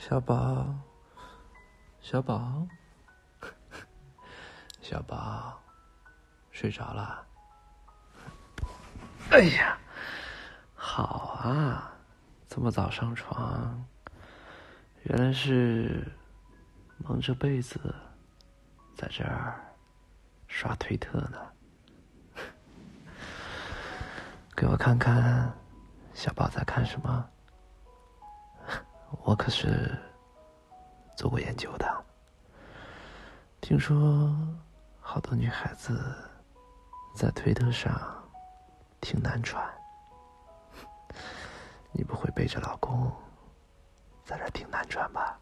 小宝，小宝，小宝，睡着了？哎呀，好啊，这么早上床，原来是蒙着被子在这儿刷推特呢。给我看看，小宝在看什么？我可是做过研究的，听说好多女孩子在推特上听男传，你不会背着老公在这听男传吧？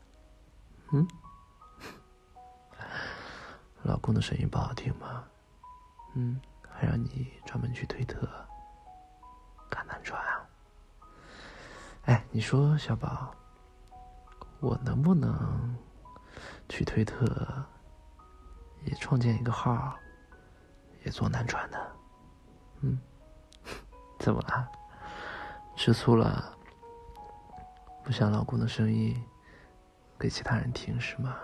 老公的声音不好听吗？还让你专门去推特看男传啊？哎，你说小宝，我能不能去推特也创建一个号，也做男传的？怎么了？吃醋了？不想老公的声音给其他人听是吗？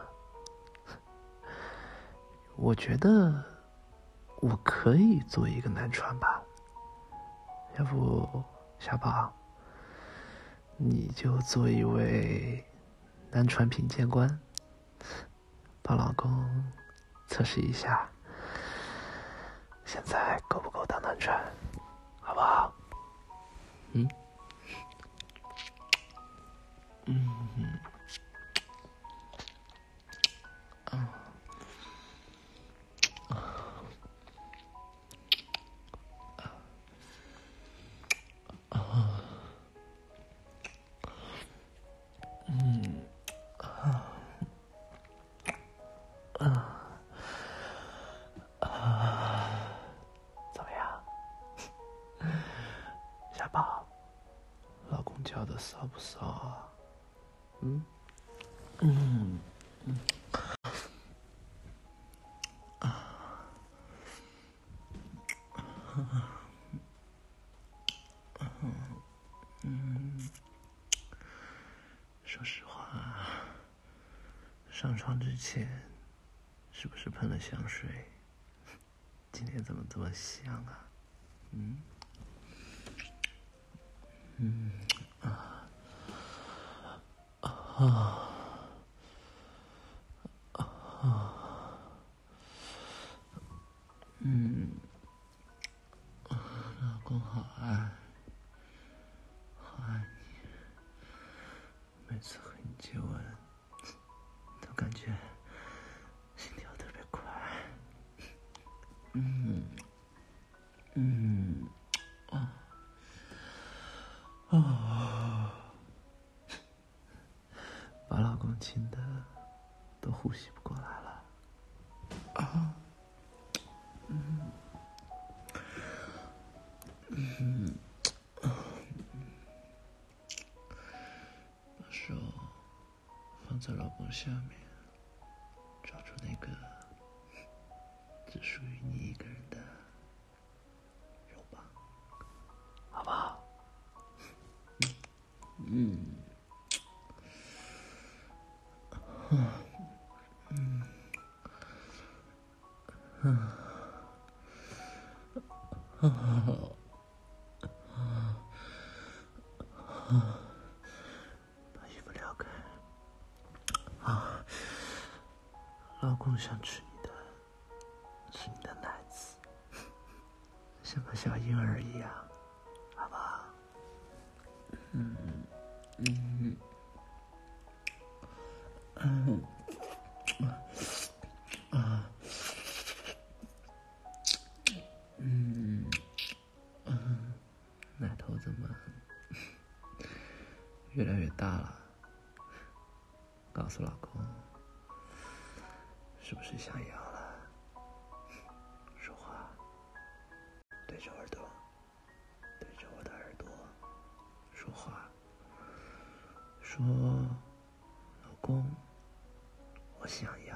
我觉得我可以做一个男传吧，要不小宝，你就做一位男传品鉴官，帮老公测试一下，现在够不够当男传，好不好？怎么样，小宝？老公叫的骚不骚啊？说实话，上床之前是不是喷了香水？今天怎么这么香啊？老公好爱，好爱你，每次和你接吻都感觉心跳特别快。把老公亲的都呼吸不过来了。把手放在老公下面，抓住那个只属于你一个人的肉棒，好不好？把衣服撩开。老公想吃你的，吃你的奶子，像个小婴儿一样，好不好？奶头怎么越来越大了？告诉老公，是不是想要了？说话，对着耳朵，对着我的耳朵说话，说，老公，我想要。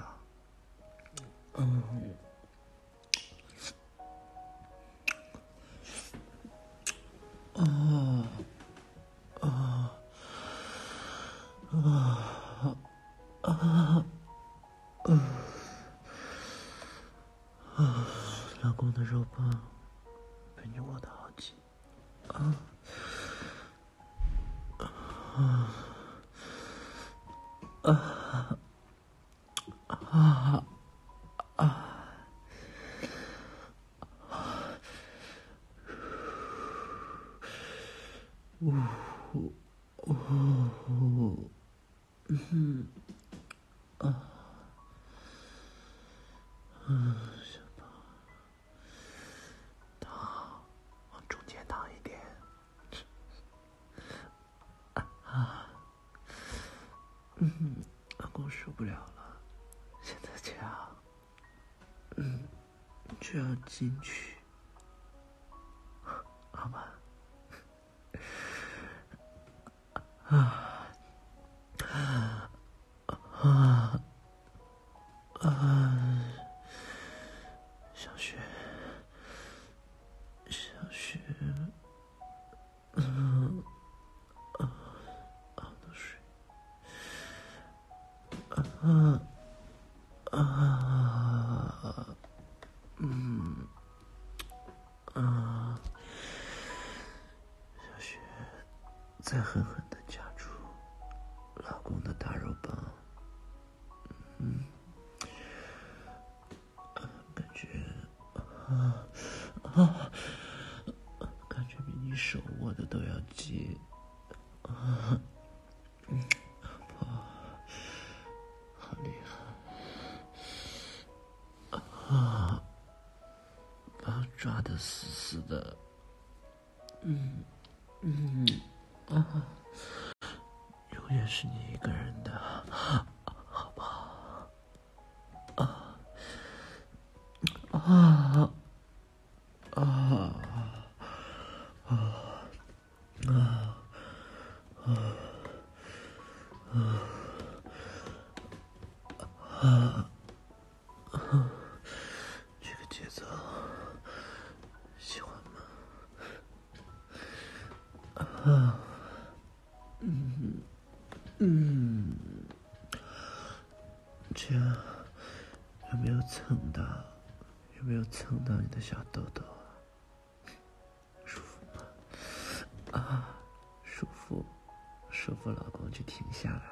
小宝，往中间躺一点。老公受不了了，现在这样，就要进去，好吧？小雪，好多水，小雪，再狠狠地夹住老公的大肉棒，感觉比你手握的都要紧，好厉害，把我抓得死死的，永远是你一个人的，好不好？这个节奏喜欢吗？这样有没有蹭到？有没有蹭到你的小豆豆啊？舒服吗？舒服，老公就停下来。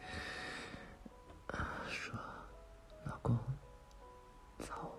说，老公，操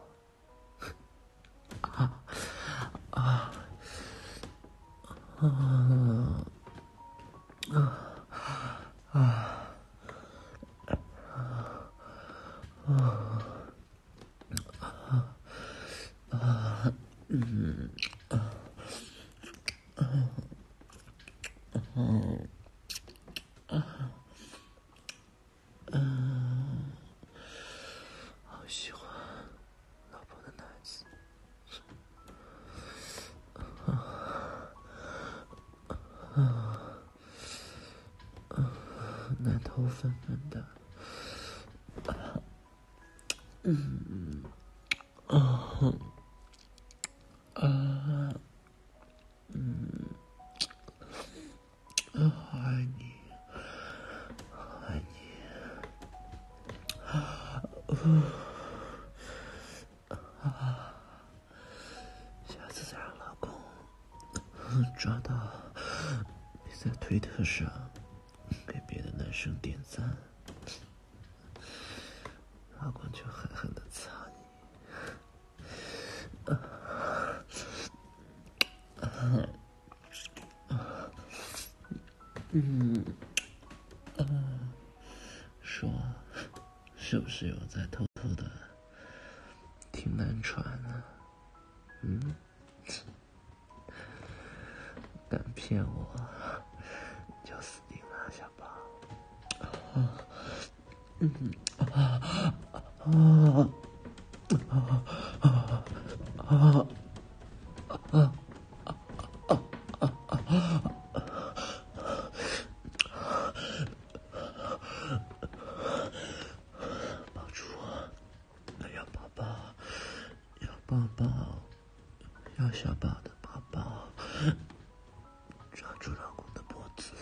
好喜欢老婆的奶子，奶头粉粉的，好爱你，好爱你。下次再让老公抓到你在推特上给别的男生点赞，老公就狠狠地擦你。说，是不是有在偷偷的听南传呢？敢骗我，就死定了，小宝。抱住我，要抱抱，要抱抱，要小宝的抱抱，抓住老公的脖子。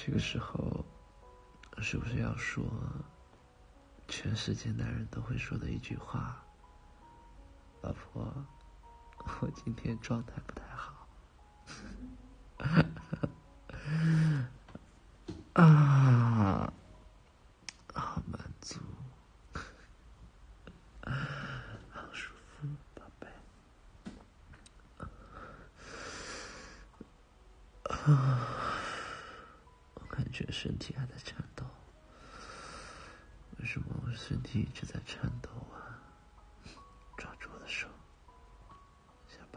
这个时候，是不是要说全世界男人都会说的一句话？老婆，我今天状态不太好。啊，好满足，好舒服，宝贝。我感觉身体还在颤抖，为什么我身体一直在颤抖啊？抓住我的手，下巴。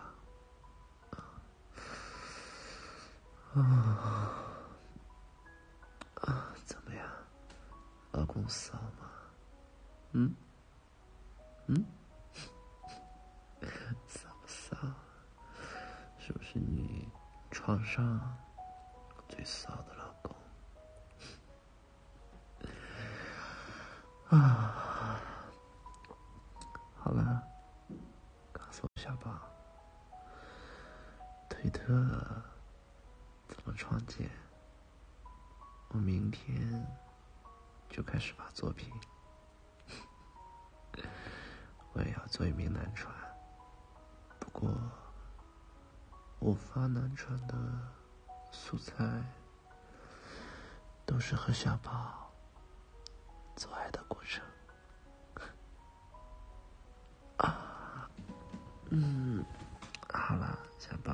怎么样，老公骚吗？骚不骚？是不是你床上最骚的老公？好了，告诉我小宝，推特怎么创建？我明天就开始发作品。我也要做一名男传，不过我发男传的素材都是和小宝做爱的过程。好了，小宝，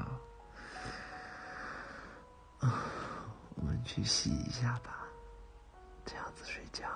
我们去洗一下吧，这样子睡觉。